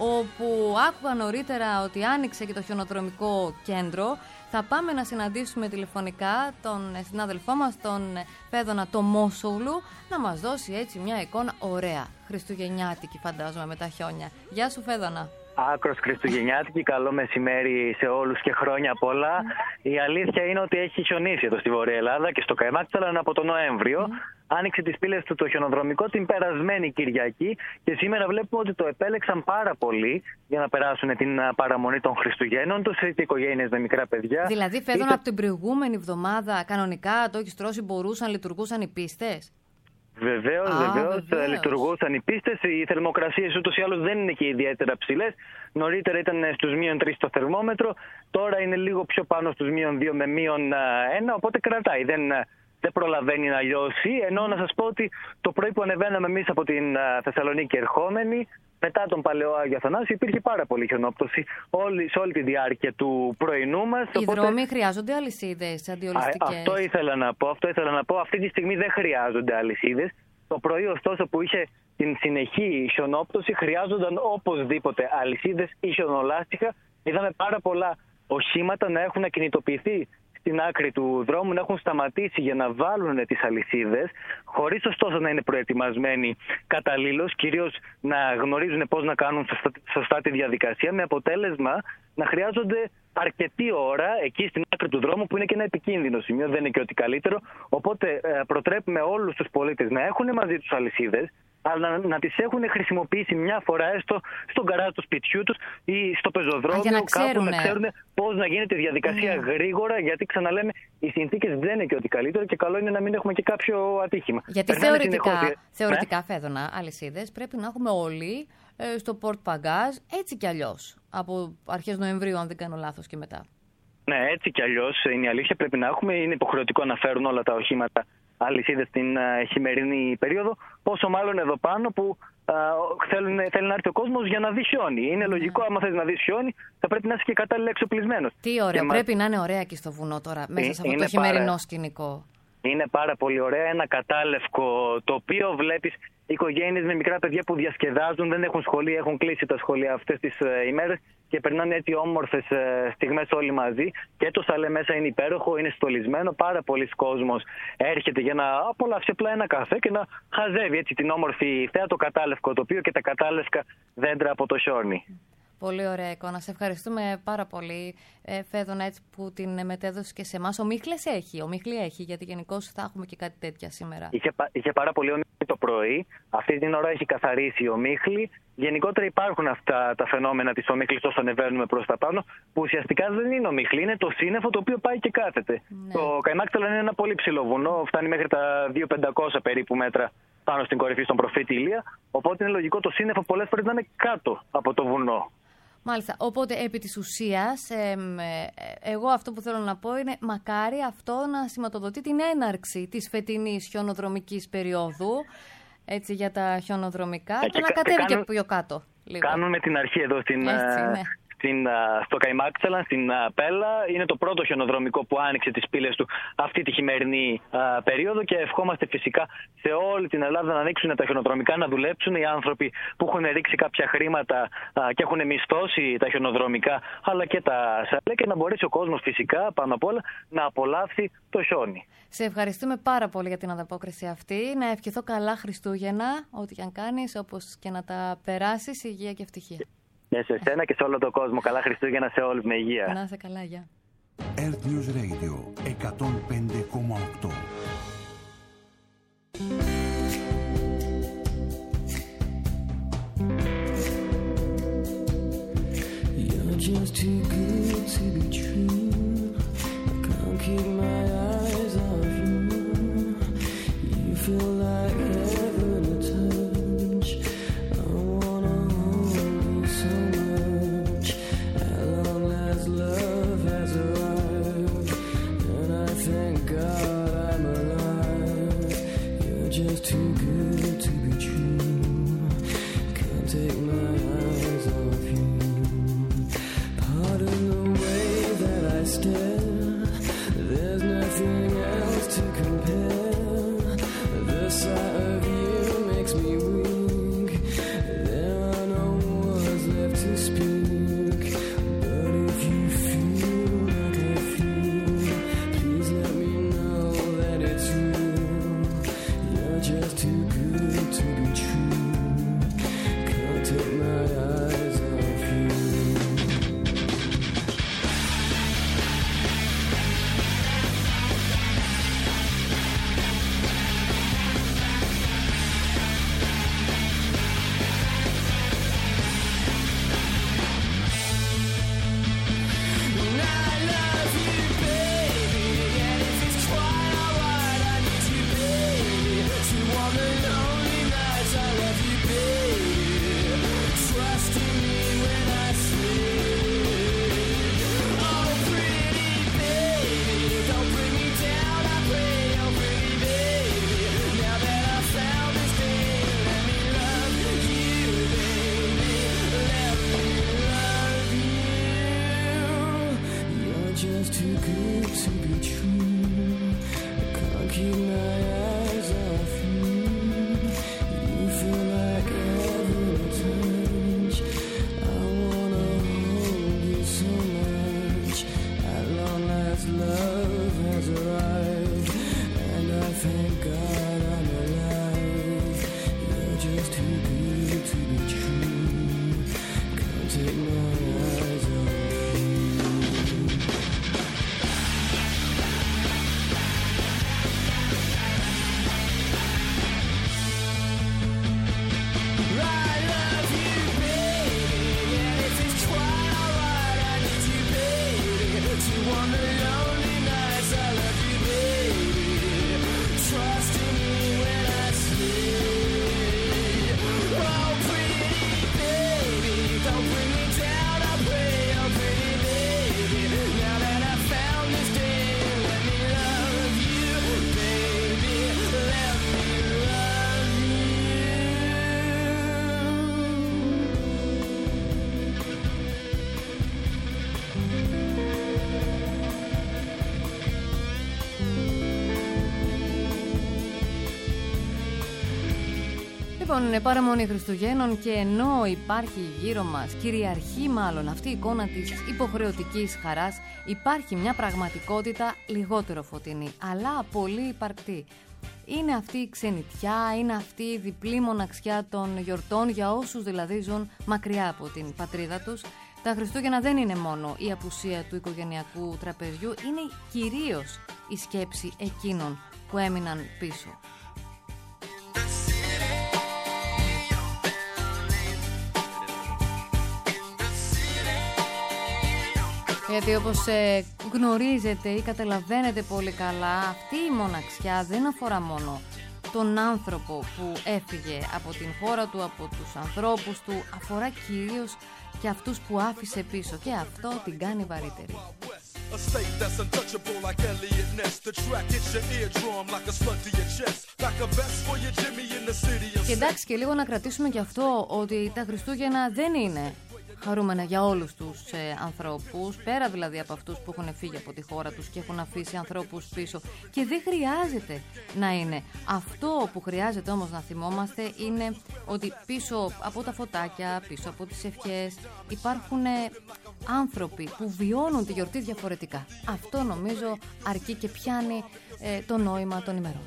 όπου άκουγα νωρίτερα ότι άνοιξε και το χιονοδρομικό κέντρο. Θα πάμε να συναντήσουμε τηλεφωνικά τον συνάδελφό μας, τον Φέδωνα το Μόσογλου, να μας δώσει έτσι μια εικόνα ωραία, χριστουγεννιάτικη φαντάζομαι με τα χιόνια. Γεια σου Φέδωνα. Άκρος χριστουγεννιάτικη, καλό μεσημέρι σε όλους και χρόνια πολλά. Η αλήθεια είναι ότι έχει χιονίσει εδώ στη Βόρεια Ελλάδα και στο Καϊμάκτσαλαν από τον Νοέμβριο. Άνοιξε τις πύλες του το χιονοδρομικό την περασμένη Κυριακή και σήμερα βλέπουμε ότι το επέλεξαν πάρα πολύ για να περάσουν την παραμονή των Χριστουγέννων τους, είτε οικογένειες με μικρά παιδιά. Δηλαδή Φέδωνα, από την προηγούμενη εβδομάδα κανονικά το έχεις τρώσει, λειτουργούσαν οι πίστες. Βεβαίως, λειτουργούσαν οι πίστες. Οι θερμοκρασίες ούτως ή άλλως δεν είναι και ιδιαίτερα ψηλές. Νωρίτερα ήταν στους -3 το θερμόμετρο, τώρα είναι λίγο πιο πάνω στους -2 με -1, οπότε κρατάει. Δεν προλαβαίνει να λιώσει. Ενώ να σας πω ότι το πρωί που ανεβαίναμε εμείς από την Θεσσαλονίκη ερχόμενοι, μετά τον Παλαιό Άγιο Αθανάσιο, υπήρχε πάρα πολύ χιονόπτωση σε όλη τη διάρκεια του πρωινού μας. Οι δρόμοι χρειάζονται αλυσίδες αντιολιστικές. Αυτό ήθελα να πω. Αυτή τη στιγμή δεν χρειάζονται αλυσίδες. Το πρωί, ωστόσο, που είχε την συνεχή χιονόπτωση, χρειάζονταν οπωσδήποτε αλυσίδες ή χιονολάστιχα. Είδαμε πάρα πολλά οχήματα να έχουν κινητοποιηθεί στην άκρη του δρόμου, να έχουν σταματήσει για να βάλουν τις αλυσίδες, χωρίς ωστόσο να είναι προετοιμασμένοι καταλήλως, κυρίως να γνωρίζουν πώς να κάνουν σωστά τη διαδικασία, με αποτέλεσμα να χρειάζονται αρκετή ώρα εκεί στην άκρη του δρόμου, που είναι και ένα επικίνδυνο σημείο, δεν είναι και ότι καλύτερο. Οπότε προτρέπουμε όλους τους πολίτες να έχουν μαζί τους αλυσίδες, αλλά να τις έχουν χρησιμοποιήσει μια φορά έστω στον γκαράζ του σπιτιού τους ή στο πεζοδρόμιο, κάπου να ξέρουν πώς να γίνεται η διαδικασία γρήγορα, γιατί ξαναλέμε οι συνθήκες δεν είναι και ότι καλύτερο και καλό είναι να μην έχουμε και κάποιο ατύχημα. Γιατί θεωρητικά Φέδωνα, αλυσίδες πρέπει να έχουμε όλοι στο Port Pagaz, έτσι κι αλλιώς, από αρχές Νοεμβρίου αν δεν κάνω λάθος και μετά. Ναι, έτσι κι αλλιώς είναι η αλήθεια, πρέπει να έχουμε, είναι υποχρεωτικό να φέρουν όλα τα οχήματα αλυσίδες την χειμερινή περίοδο, πόσο μάλλον εδώ πάνω που θέλει να έρθει ο κόσμος για να δει χιόνι. Είναι λογικό, άμα θες να δεις χιόνι, θα πρέπει να είσαι και κατάλληλα εξοπλισμένος. Τι ωραίο, πρέπει να είναι ωραία και στο βουνό τώρα, μέσα σε αυτό το χειμερινό σκηνικό. Είναι πάρα πολύ ωραία, ένα κατάλευκο τοπίο. Βλέπεις οικογένειες με μικρά παιδιά που διασκεδάζουν, δεν έχουν σχολεία, έχουν κλείσει τα σχολεία αυτές τις ημέρες και περνάνε έτσι όμορφες στιγμές όλοι μαζί. Και το σαλέ μέσα είναι υπέροχο, είναι στολισμένο, πάρα πολλοί κόσμος έρχεται για να απολαύσει απλά ένα καφέ και να χαζεύει έτσι την όμορφη θέα, το κατάλευκο τοπίο και τα κατάλευκα δέντρα από το χιόνι. Πολύ ωραία εικόνα. Σε ευχαριστούμε πάρα πολύ, Φέδωνα, έτσι που την μετέδωσε και σε εμάς. Ο Μίχλη έχει, γιατί γενικώς θα έχουμε και κάτι τέτοια σήμερα. Είχε πάρα πολύ όνειρο το πρωί. Αυτή την ώρα έχει καθαρίσει ο Μίχλη. Γενικότερα υπάρχουν αυτά τα φαινόμενα της ομίχλης όσο ανεβαίνουμε προς τα πάνω, που ουσιαστικά δεν είναι ομίχλη, είναι το σύννεφο το οποίο πάει και κάθεται. Ναι. Το Καϊμάκτσαλαν είναι ένα πολύ ψηλό βουνό, φτάνει μέχρι τα 2.500 περίπου μέτρα πάνω στην κορυφή στον προφήτη Ηλία. Οπότε είναι λογικό το σύννεφο πολλές φορές να είναι κάτω από το βουνό. Μάλιστα. Οπότε, επί της ουσίας, εγώ αυτό που θέλω να πω είναι μακάρι αυτό να σηματοδοτεί την έναρξη της φετινής χιονοδρομικής περίοδου, έτσι, για τα χιονοδρομικά και να κατέβει και πιο κάτω. Λίγο. Κάνουμε την αρχή εδώ στο Καϊμάκτσαλαν, στην Πέλα. Είναι το πρώτο χιονοδρομικό που άνοιξε τις πύλες του αυτή τη χειμερινή περίοδο και ευχόμαστε φυσικά σε όλη την Ελλάδα να ανοίξουν τα χιονοδρομικά, να δουλέψουν οι άνθρωποι που έχουν ρίξει κάποια χρήματα και έχουν μισθώσει τα χιονοδρομικά αλλά και τα σαλέ και να μπορέσει ο κόσμος φυσικά πάνω απ' όλα να απολαύσει το χιόνι. Σε ευχαριστούμε πάρα πολύ για την ανταπόκριση αυτή. Να ευχηθώ καλά Χριστούγεννα, ό,τι και αν κάνεις, όπως και να τα περάσεις, υγεία και ευτυχία. Ναι, σε εσένα και σε όλο τον κόσμο. Καλά Χριστούγεννα σε όλους, με υγεία. Να είσαι καλά, γεια. Earth News Radio 105,8. You're just too good to be true. I can't keep my eyes off you. You feel like heaven to touch. I wanna hold you so much. At long last, love has arrived, and I thank God I'm alive. You're just too good to be true. Can't take my eyes off you. Pardon the way that I stare. There's nothing else to compare. good to be true. I can't keep my eyes off you. You feel like heaven to touch. I wanna hold you so much. At long last, love has arrived, and I thank God I'm alive. You're just too good to be true. Can't take my eyes off you. I love you, baby, and if it's quite alright, I need you, baby, to want the lonely nights. I love you, baby, trust in me when I sleep. Oh, pretty baby, don't bring me down, I pray. Oh, pretty baby, now that I found this day, let me love you, baby, let me love you. Λοιπόν, είναι παραμονή Χριστουγέννων και ενώ υπάρχει γύρω μας, κυριαρχεί μάλλον αυτή η εικόνα της υποχρεωτικής χαράς, υπάρχει μια πραγματικότητα λιγότερο φωτεινή, αλλά πολύ υπαρκτή. Είναι αυτή η ξενιτιά, είναι αυτή η διπλή μοναξιά των γιορτών για όσους δηλαδή ζουν μακριά από την πατρίδα τους. Τα Χριστούγεννα δεν είναι μόνο η απουσία του οικογενειακού τραπεζιού, είναι κυρίως η σκέψη εκείνων που έμειναν πίσω. Γιατί όπως γνωρίζετε ή καταλαβαίνετε πολύ καλά, αυτή η μοναξιά δεν αφορά μόνο τον άνθρωπο που έφυγε από την χώρα του, από τους ανθρώπους του, αφορά κυρίως και αυτούς που άφησε πίσω και αυτό την κάνει βαρύτερη. A state that's untouchable like Elliot Ness. The track hits your eardrum like a slug to your chest. Like a vest for your Jimmy in the city of. Και εντάξει, και λίγο να κρατήσουμε και αυτό ότι τα Χριστούγεννα δεν είναι χαρούμενα για όλους τους ανθρώπους, πέρα δηλαδή από αυτούς που έχουν φύγει από τη χώρα τους και έχουν αφήσει ανθρώπους πίσω, και δεν χρειάζεται να είναι. Αυτό που χρειάζεται όμως να θυμόμαστε είναι ότι πίσω από τα φωτάκια, πίσω από τις ευχές υπάρχουν άνθρωποι που βιώνουν τη γιορτή διαφορετικά. Αυτό νομίζω αρκεί και πιάνει το νόημα των ημερών.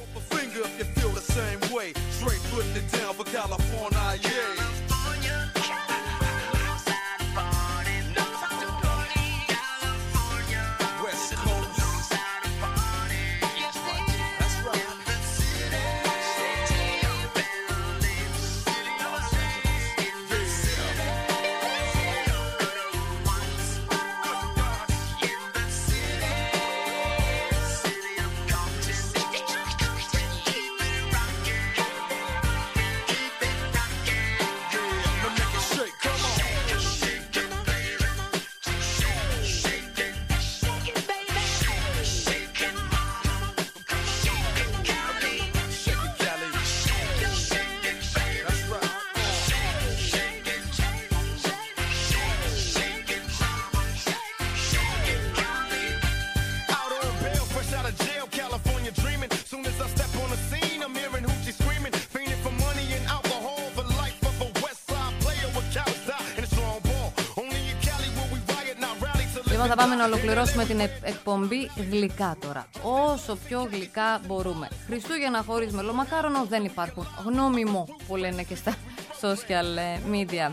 Θα πάμε να ολοκληρώσουμε την εκπομπή γλυκά τώρα. Όσο πιο γλυκά μπορούμε. Χριστούγεννα χωρίς μελομακάρονο δεν υπάρχουν. Γνώμη μου που λένε και στα social media.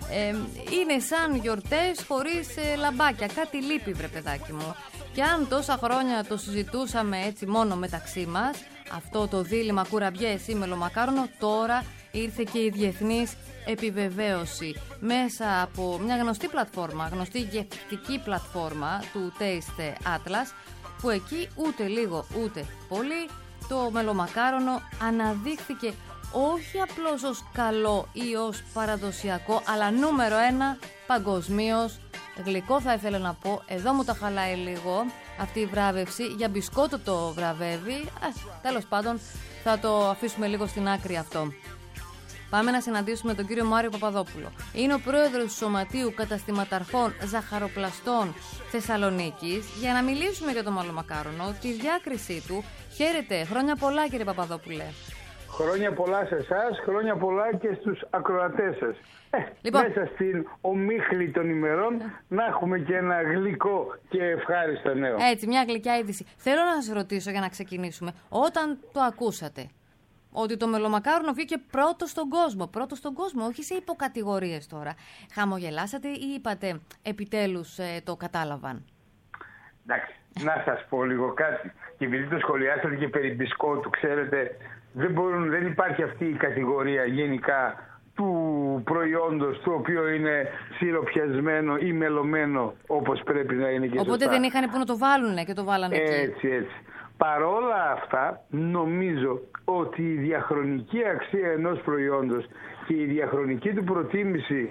Είναι σαν γιορτές χωρίς λαμπάκια. Κάτι λείπει, βρε παιδάκι μου. Και αν τόσα χρόνια το συζητούσαμε έτσι μόνο μεταξύ μας, αυτό το δίλημμα κουραμπιές ή μελομακάρονο, τώρα ήρθε και η διεθνής επιβεβαίωση μέσα από μια γνωστή πλατφόρμα, γνωστή γευτική πλατφόρμα του Taste Atlas, που εκεί ούτε λίγο ούτε πολύ το μελομακάρονο αναδείχθηκε όχι απλώς ως καλό ή ως παραδοσιακό, αλλά νούμερο 1 παγκοσμίως γλυκό. Θα ήθελα να πω, εδώ μου τα χαλάει λίγο αυτή η βράβευση, για μπισκότο το βραβεύει, τέλος πάντων θα το αφήσουμε λίγο στην άκρη αυτό. Πάμε να συναντήσουμε τον κύριο Μάριο Παπαδόπουλο. Είναι ο πρόεδρος του Σωματείου Καταστηματαρχών Ζαχαροπλαστών Θεσσαλονίκης, για να μιλήσουμε για το μαλλομακάρονο, τη διάκρισή του. Χαίρετε, χρόνια πολλά κύριε Παπαδόπουλε. Χρόνια πολλά σε εσάς, χρόνια πολλά και στους ακροατές σας. Λοιπόν, μέσα στην ομίχλη των ημερών να έχουμε και ένα γλυκό και ευχάριστο νέο. Έτσι, μια γλυκιά είδηση. Θέλω να σας ρωτήσω για να ξεκινήσουμε, όταν το ακούσατε, ότι το μελομακάρονο βγήκε πρώτο στον κόσμο, όχι σε υποκατηγορίες τώρα, χαμογελάσατε ή είπατε επιτέλους το κατάλαβαν? Εντάξει, να σας πω λίγο κάτι. Και επειδή το σχολιάσατε και περί μπισκότου, ξέρετε, δεν υπάρχει αυτή η κατηγορία γενικά του προϊόντος το οποίο είναι σιροπιασμένο ή μελωμένο όπως πρέπει να είναι και οπότε σωστά. Δεν είχαν που να το βάλουνε και το βάλανε εκεί. Έτσι. Παρόλα αυτά νομίζω ότι η διαχρονική αξία ενός προϊόντος και η διαχρονική του προτίμηση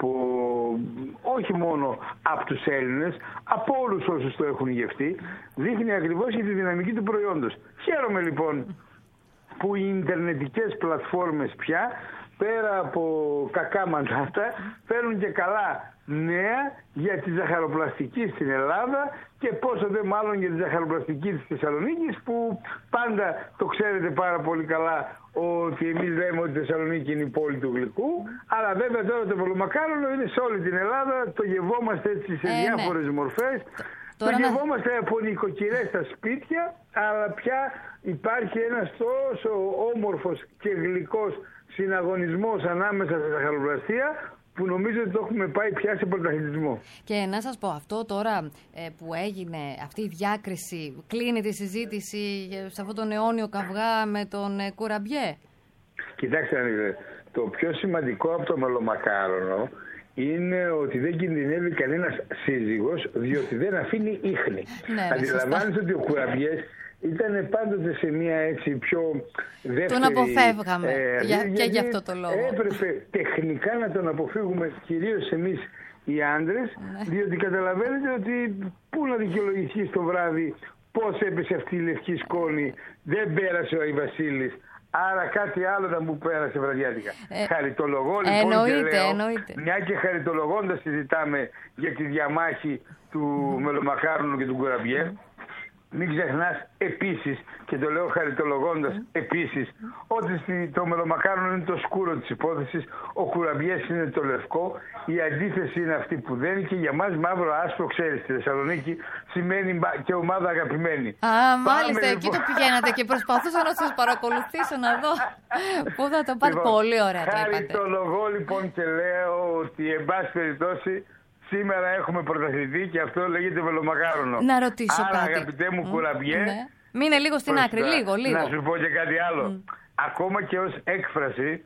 όχι μόνο από τους Έλληνες, από όλους όσους το έχουν γευτεί, δείχνει ακριβώς και τη δυναμική του προϊόντος. Χαίρομαι λοιπόν που οι ιντερνετικές πλατφόρμες πια, πέρα από κακά μαντάτα, φέρνουν και καλά νέα για τη ζαχαροπλαστική στην Ελλάδα και πόσο δε μάλλον για τη ζαχαροπλαστική της Θεσσαλονίκης, που πάντα το ξέρετε πάρα πολύ καλά ότι εμείς λέμε ότι η Θεσσαλονίκη είναι η πόλη του γλυκού, αλλά βέβαια τώρα το μελομακάρονο είναι σε όλη την Ελλάδα, το γευόμαστε έτσι σε διάφορες μορφές. Το γευόμαστε από νοικοκυρές στα σπίτια, αλλά πια υπάρχει ένας τόσο όμορφος και γλυκός συναγωνισμός ανάμεσα στη ζαχαροπλαστεία, που νομίζω ότι το έχουμε πάει πια σε πρωταθλητισμό. Και να σας πω, αυτό τώρα που έγινε, αυτή η διάκριση, κλείνει τη συζήτηση σε αυτόν τον αιώνιο καυγά με τον κουραμπιέ? Κοιτάξτε, το πιο σημαντικό από το μελομακάρονο είναι ότι δεν κινδυνεύει κανένας σύζυγος, διότι δεν αφήνει ίχνη. Αντιλαμβάνεστε ότι ο κουραμπιές ήταν πάντοτε σε μια έτσι πιο δεύτερη... Τον αποφεύγαμε και γι' αυτό το λόγο. Έπρεπε τεχνικά να τον αποφύγουμε, κυρίως εμείς οι άντρες, διότι καταλαβαίνετε ότι πού να δικαιολογηθεί το βράδυ πώς έπεσε αυτή η λευκή σκόνη, δεν πέρασε ο Αϊβασίλης. Άρα κάτι άλλο να μου πέρασε βραδιάτικα. Χαριτολογώ λοιπόν εννοείται. Μια και χαριτολογώντας συζητάμε για τη διαμάχη του μελομακάρονου και του κουραμπιέ. Μην ξεχνάς επίσης, και το λέω χαριτολογώντας επίσης, ότι το μελομακάρονο είναι το σκούρο της υπόθεσης, ο κουραμπιές είναι το λευκό, η αντίθεση είναι αυτή που δεν είναι, και για μας μαύρο άσπρο, ξέρεις, στη Θεσσαλονίκη σημαίνει και ομάδα αγαπημένη. Μάλιστα, εκεί το πηγαίνατε και προσπαθούσα να σας παρακολουθήσω να δω πού θα το πάρει. Πολύ ωραία το είπατε. Χαριτολογώ λοιπόν και λέω ότι εν πάση περιπτώσει σήμερα έχουμε πρωταθλητή και αυτό λέγεται μελομακάρονο. Να ρωτήσω Άρα, κάτι. αγαπητέ μου κουραμπιέ, μείνε λίγο στην άκρη, λίγο. Να σου πω και κάτι άλλο. Ακόμα και ως έκφραση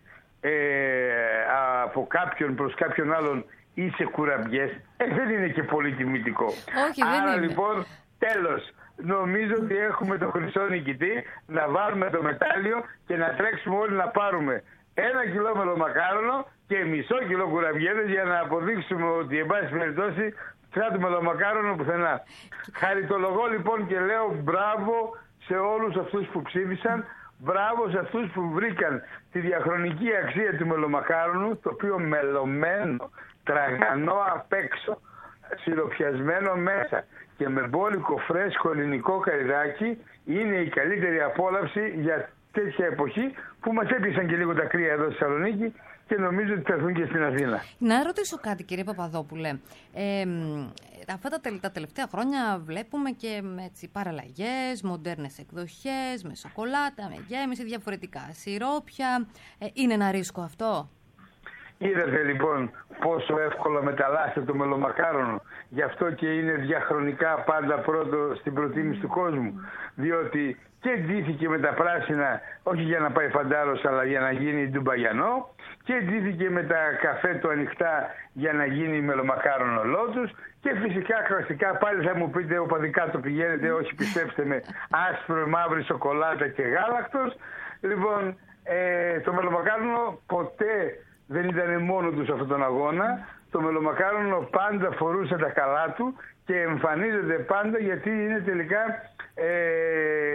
από κάποιον προς κάποιον άλλον, είσαι κουραμπιές, δεν είναι και πολύ τιμητικό. Όχι, άρα δεν είναι. Λοιπόν, τέλος. Νομίζω ότι έχουμε το χρυσό νικητή, να βάλουμε το μετάλλιο και να τρέξουμε όλοι να πάρουμε 1 κιλό μελομακάρονο και μισό κιλό κουραμπιέδες, για να αποδείξουμε ότι εν πάση περιπτώσει σαν το μελομακάρονο πουθενά. Χαριτολογώ λοιπόν και λέω μπράβο σε όλους αυτούς που ψήφισαν, μπράβο σε αυτούς που βρήκαν τη διαχρονική αξία του μελομακάρονου, το οποίο μελωμένο, τραγανό απ' έξω, σιροπιασμένο μέσα και με μπόλικο φρέσκο ελληνικό καρυδάκι, είναι η καλύτερη απόλαυση για τέτοια εποχή που μας έπιασαν και λίγο τα κρύα εδώ στη Θεσσαλονίκη και νομίζω ότι θα έρθουν και στην Αθήνα. Να ρωτήσω κάτι, κύριε Παπαδόπουλε. Αυτά τα τελευταία χρόνια βλέπουμε και παραλλαγές, μοντέρνες εκδοχές, με σοκολάτα, με γέμιση, διαφορετικά σιρόπια. Είναι ένα ρίσκο αυτό? Είδατε λοιπόν πόσο εύκολα μεταλλάσσεται το μελομακάρονο. Γι' αυτό και είναι διαχρονικά πάντα πρώτο στην προτίμηση του κόσμου. Διότι και ντύθηκε με τα πράσινα, όχι για να πάει φαντάρος, αλλά για να γίνει ντουμπαγιανό, και ντύθηκε με τα καφέ του ανοιχτά για να γίνει μελομακάρονο λότους, και φυσικά κλασικά πάλι θα μου πείτε οπαδικά το πηγαίνετε, όχι πιστέψτε με, άσπρο μαύρη σοκολάτα και γάλακτος. Λοιπόν, το μελομακάρονο ποτέ δεν ήταν μόνο του σε αυτόν τον αγώνα. Το μελομακάρονο πάντα φορούσε τα καλά του και εμφανίζεται πάντα, γιατί είναι τελικά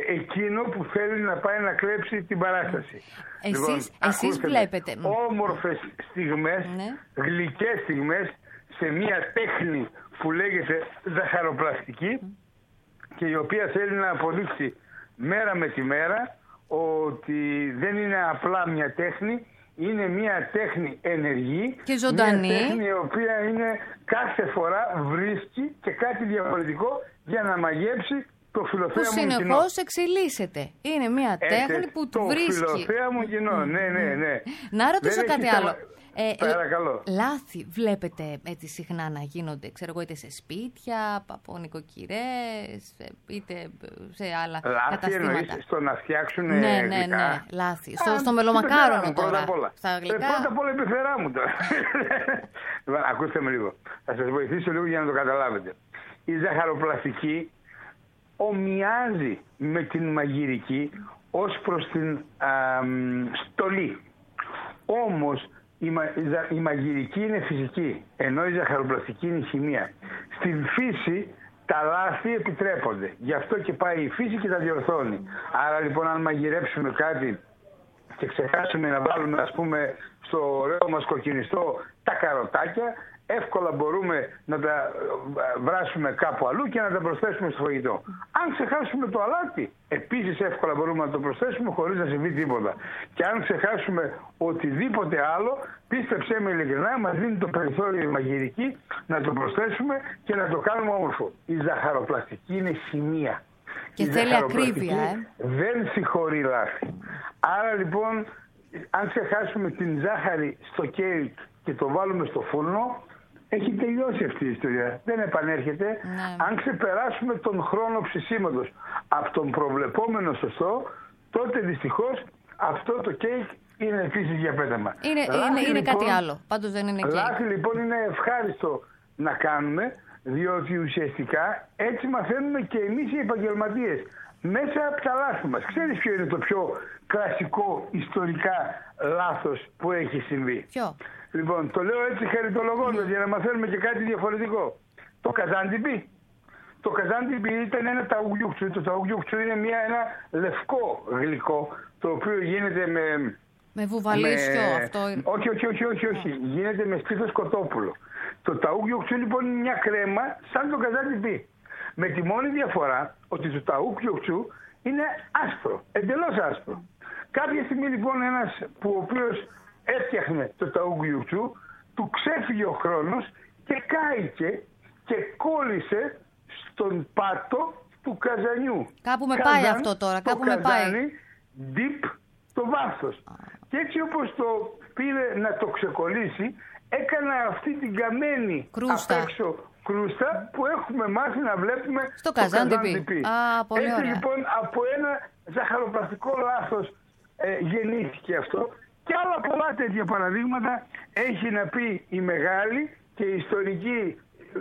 εκείνο που θέλει να πάει να κλέψει την παράσταση. Εσείς βλέπετε όμορφες στιγμές, γλυκές στιγμές σε μια τέχνη που λέγεται ζαχαροπλαστική και η οποία θέλει να αποδείξει μέρα με τη μέρα ότι δεν είναι απλά μια τέχνη, είναι μια τέχνη ενεργή και ζωντανή, μια τέχνη η οποία είναι κάθε φορά βρίσκει και κάτι διαφορετικό για να μαγέψει το φιλοθέα μου κοινό. Που συνεχώς εξελίσσεται. Είναι μια τέχνη που του βρίσκει. Το φιλοθέα μου κοινό, ναι. Να ρωτήσω κάτι άλλο. Παρακαλώ. Λάθη βλέπετε έτσι συχνά να γίνονται, ξέρω εγώ, είτε σε σπίτια, από νοικοκυρές, είτε σε άλλα καταστήματα. Λάθη εννοείς στο να φτιάξουν ναι, λάθη. Στο μελομακάρονο τώρα. Πρώτα απ' όλα. Στα γλυκά. Πρώτα απ' όλα η πεθερά μου τώρα. Ακούστε με λίγο. Θα σας βοηθήσω λίγο για να το καταλάβετε. Η ζαχαροπλαστική ομοιάζει με την μαγειρική ως προς την στολή. Όμως η μαγειρική είναι φυσική, ενώ η ζαχαροπλαστική είναι η χημεία. Στην φύση τα λάθη επιτρέπονται. Γι' αυτό και πάει η φύση και τα διορθώνει. Άρα λοιπόν αν μαγειρέψουμε κάτι και ξεχάσουμε να βάλουμε, ας πούμε, στο ωραίο μας κοκκινιστό τα καροτάκια, εύκολα μπορούμε να τα βράσουμε κάπου αλλού και να τα προσθέσουμε στο φαγητό. Αν ξεχάσουμε το αλάτι, επίσης εύκολα μπορούμε να το προσθέσουμε χωρίς να συμβεί τίποτα. Και αν ξεχάσουμε οτιδήποτε άλλο, πίστεψέ με ειλικρινά, μας δίνει το περιθώριο η μαγειρική να το προσθέσουμε και να το κάνουμε όμορφο. Η ζαχαροπλαστική είναι σημεία. Και θέλει ακρίβεια, δεν συγχωρεί λάθη. Άρα λοιπόν, αν ξεχάσουμε την ζάχαρη στο κέικ και το βάλουμε στο φούρνο, έχει τελειώσει αυτή η ιστορία. Δεν επανέρχεται. Ναι. Αν ξεπεράσουμε τον χρόνο ψησίματος από τον προβλεπόμενο σωστό, τότε δυστυχώς αυτό το κέικ είναι επίσης για πέταμα. Είναι κάτι άλλο. Πάντως δεν είναι κέικ. Λάθη λοιπόν είναι ευχάριστο να κάνουμε, διότι ουσιαστικά έτσι μαθαίνουμε και εμείς οι επαγγελματίες μέσα από τα λάθη μας. Ξέρεις ποιο είναι το πιο κλασικό ιστορικά λάθος που έχει συμβεί? Ποιο? Λοιπόν, το λέω έτσι χαριτολογώντας για να μαθαίνουμε και κάτι διαφορετικό. Το καζάντιπι. Το καζάντιπι ήταν ένα ταουγιούκτσου. Το ταουγιούκτσου είναι ένα λευκό γλυκό, το οποίο γίνεται με βουβαλίσιο αυτό. Όχι. Γίνεται με στήθος κοτόπουλο. Το ταουγιούκτσου λοιπόν είναι μια κρέμα σαν το καζάντιπι. Με τη μόνη διαφορά ότι το ταουγιούκτσου είναι άσπρο, εντελώς άσπρο. Κάποια στιγμή λοιπόν ένας ο οποίος έφτιαχνε το ταουγιούκτσου, του ξέφυγε ο χρόνος και κάηκε και κόλλησε στον πάτο του καζανιού. Κάπου με πάει αυτό τώρα, κάπου με πάει. Deep το βάθος. Και έτσι όπως το πήρε να το ξεκολλήσει, έκανε αυτή την καμένη απ' έξω κρούστα που έχουμε μάθει να βλέπουμε στο καζάντιπι. Έτσι λοιπόν από ένα ζαχαροπλαστικό λάθος γεννήθηκε αυτό. Και άλλα πολλά τέτοια παραδείγματα έχει να πει η μεγάλη και η ιστορική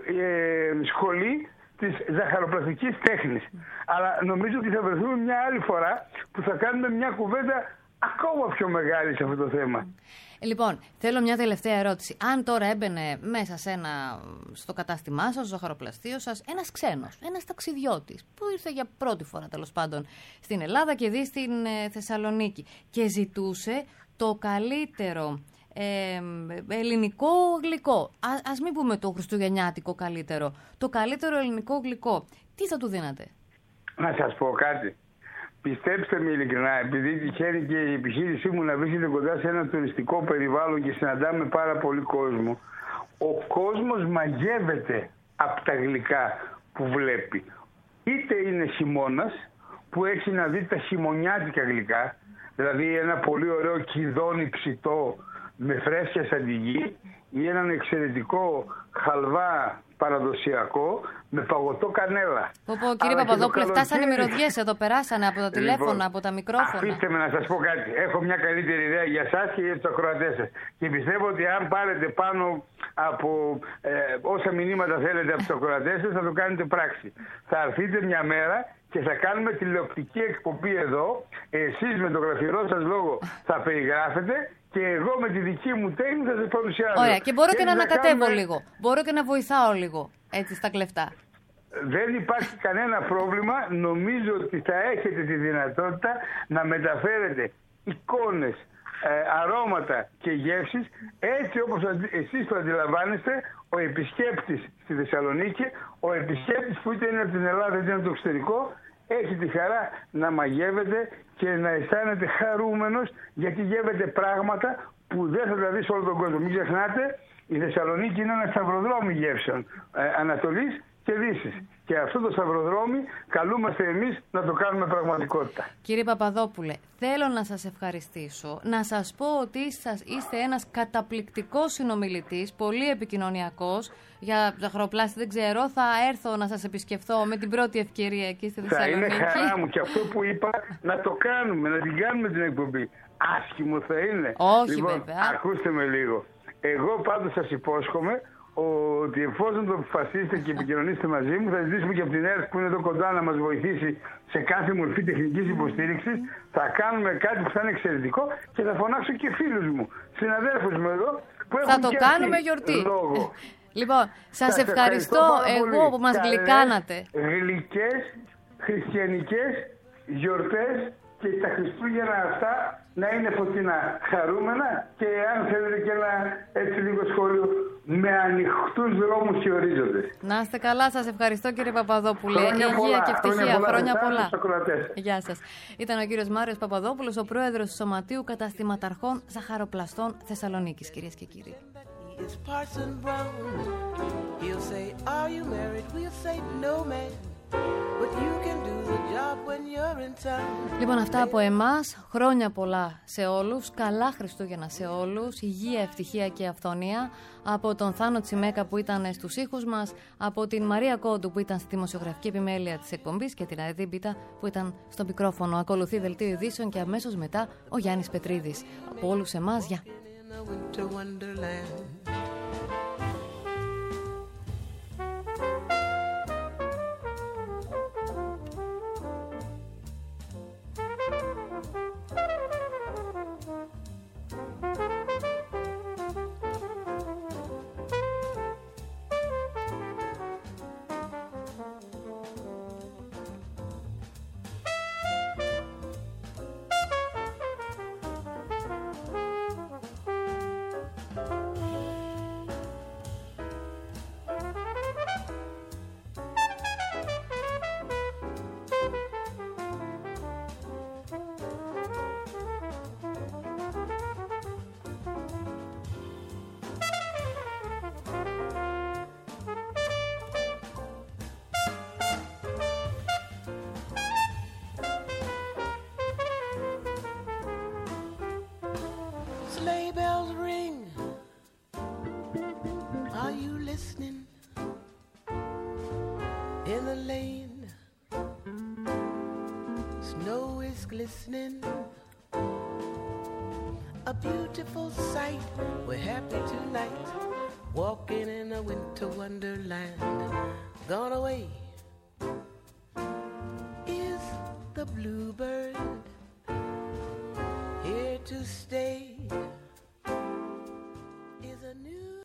σχολή της ζαχαροπλαστικής τέχνης. Αλλά νομίζω ότι θα βρεθούμε μια άλλη φορά που θα κάνουμε μια κουβέντα ακόμα πιο μεγάλη σε αυτό το θέμα. Λοιπόν, θέλω μια τελευταία ερώτηση. Αν τώρα έμπαινε μέσα στο κατάστημά σας, στο ζαχαροπλαστείο σας, ένας ξένος, ένας ταξιδιώτης που ήρθε για πρώτη φορά τέλος πάντων στην Ελλάδα και δει στην Θεσσαλονίκη και ζητούσε το καλύτερο ελληνικό γλυκό. Ας μην πούμε το χριστουγεννιάτικο καλύτερο. Το καλύτερο ελληνικό γλυκό. Τι θα του δίνατε? Να σας πω κάτι. Πιστέψτε με ειλικρινά, επειδή τυχαίνει και η επιχείρησή μου να βρίσκεται κοντά σε ένα τουριστικό περιβάλλον και συναντάμε πάρα πολύ κόσμο, ο κόσμος μαγεύεται από τα γλυκά που βλέπει. Είτε είναι χειμώνας, που έχει να δει τα χειμωνιάτικα γλυκά, δηλαδή ένα πολύ ωραίο κιδόνι ψητό με φρέσκια σαν τη γη, ή έναν εξαιρετικό χαλβά παραδοσιακό με παγωτό κανέλα. Κύριε Παπαδόπουλε, φτάσανε μυρωδιές εδώ, περάσανε από τα τηλέφωνα, από τα μικρόφωνα. Αφήστε με να σας πω κάτι. Έχω μια καλύτερη ιδέα για σας και για τους ακροατές σας. Και πιστεύω ότι αν πάρετε πάνω από όσα μηνύματα θέλετε από τους ακροατές σας, θα το κάνετε πράξη. Θα έρθετε μια μέρα και θα κάνουμε τηλεοπτική εκπομπή εδώ. Εσείς με το γραφειρό σας λόγο θα περιγράφετε και εγώ με τη δική μου τέχνη θα σας παρουσιάσω. Ωραία, και μπορώ και να ανακατεύω λίγο. Μπορώ και να βοηθάω λίγο, έτσι, στα κλεφτά. δεν υπάρχει κανένα πρόβλημα. Νομίζω ότι θα έχετε τη δυνατότητα να μεταφέρετε εικόνες, αρώματα και γεύσεις έτσι όπως εσείς το αντιλαμβάνεστε ο επισκέπτης στη Θεσσαλονίκη, ο επισκέπτης που είτε είναι από την Ελλάδα είτε είναι από το εξωτερικό, έχει τη χαρά να μαγεύεται και να αισθάνεται χαρούμενος γιατί γεύεται πράγματα που δεν θα τα δει σε όλο τον κόσμο. Μην ξεχνάτε, η Θεσσαλονίκη είναι ένα σταυροδρόμι γεύσεων Ανατολής και Δύσης. Και αυτό το σταυροδρόμι καλούμαστε εμείς να το κάνουμε πραγματικότητα. Κύριε Παπαδόπουλε, θέλω να σας ευχαριστήσω, να σας πω ότι είστε ένας καταπληκτικός συνομιλητής, πολύ επικοινωνιακός. Για ζαχαροπλάστη δεν ξέρω, θα έρθω να σας επισκεφθώ με την πρώτη ευκαιρία εκεί στη Θεσσαλονίκη. Θα είναι χαρά μου και αυτό που είπα να το κάνουμε, να την κάνουμε την εκπομπή. Άσχημο θα είναι. Όχι λοιπόν, βέβαια. Ακούστε με λίγο. Εγώ πάντως σας υπόσχομαι ότι εφόσον το αποφασίσετε και επικοινωνήσετε μαζί μου, θα ζητήσουμε και από την ΕΡΤ που είναι εδώ κοντά να μας βοηθήσει σε κάθε μορφή τεχνικής υποστήριξης. Θα κάνουμε κάτι που θα είναι εξαιρετικό και θα φωνάξω και φίλους μου, συναδέλφους μου εδώ που έχουν θα το και κάνουμε γιορτή. Λόγο. Λοιπόν, σας ευχαριστώ εγώ που μας γλυκάνατε. Γλυκές, χριστιανικές γιορτές και τα Χριστούγεννα αυτά να είναι φωτεινά, χαρούμενα και αν θέλετε και ένα έτσι λίγο σχόλιο με ανοιχτούς δρόμους και ορίζοντες. Να είστε καλά, σας ευχαριστώ κύριε Παπαδόπουλε. Χρόνια Υγεία πολλά, και ευτυχία, χρόνια πολλά. πολλά. Γεια σας. Ήταν ο κύριος Μάριος Παπαδόπουλος, ο πρόεδρος του Σωματείου Καταστηματαρχών Ζαχαροπλαστών Θεσσαλονίκης, κυρίες και κύριοι. It's Parson Brown. He'll say, "Are you married?" We'll say, "No, man." But you can do the job when you're in town. Λοιπόν, αυτά από εμάς. Χρόνια πολλά σε όλους. Καλά Χριστούγεννα σε όλους. Υγεία, ευτυχία και αυθονία. Από τον Θάνο Τσιμέκα που ήταν στους ήχους μας, από την Μαρία Κόντου που ήταν στη δημοσιογραφική επιμέλεια της εκπομπής και την Αρετή Μπίτα που ήταν στο μικρόφωνο. Ακολουθεί δελτίο ειδήσεων και αμέσως μετά ο Γιάννης Πετρίδης. Από όλους εμάς, γεια. Winter wonderland. Sleigh bells ring. Are you listening? In the lane, snow is glistening. A beautiful sight. We're happy tonight, walking in a winter wonderland. Gone away is the bluebird, here to stay.